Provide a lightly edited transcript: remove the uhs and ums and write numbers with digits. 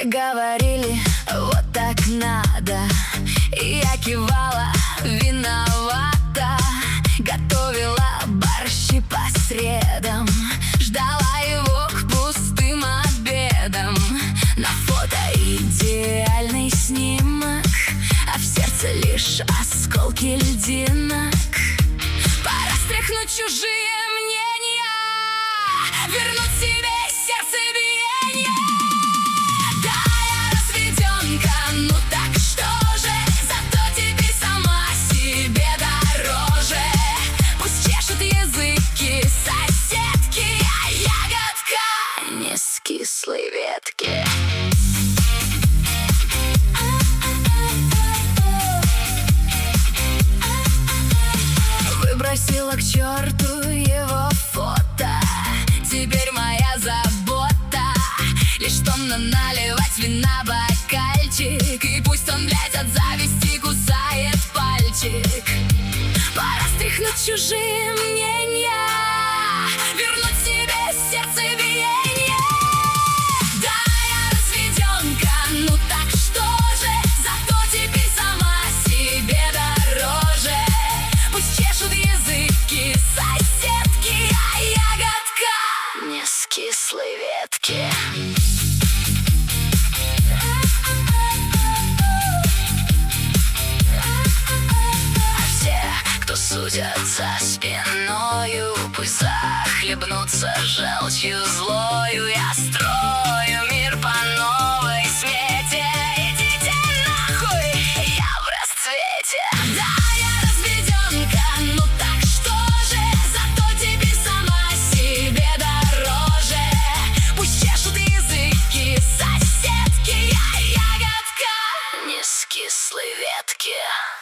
Все говорили, вот так надо, и я кивала, виновата. Готовила борщи по средам, ждала его к пустым обедам. На фото идеальный снимок, а в сердце лишь осколки льдинок. Пора стряхнуть чужие мнения, вернуть себе сердце биение. Да, я разведенка, ну так что же, зато теперь сама себе дороже. Пусть чешут языки соседки, а ягодка не с кислой ветки. Выбросила к черту его фото, теперь моя забота лишь томно наливать вина бокальчик. И пусть он, блядь, от зависти кусает пальчик. Пора стряхнуть чужие мнения, вернуть себе сердце биение. Да, я разведенка, ну так что же, зато теперь сама себе дороже. Пусть чешут языки соседки, а ягодка не с кислой ветки. Судят за спиною, пусть захлебнутся желчью злою. Я строю мир по новой смете, идите нахуй, я в расцвете. Да, я разведенка, ну так что же, зато теперь сама себе дороже. Пусть чешут языки соседки, а ягодка не с кислой ветки.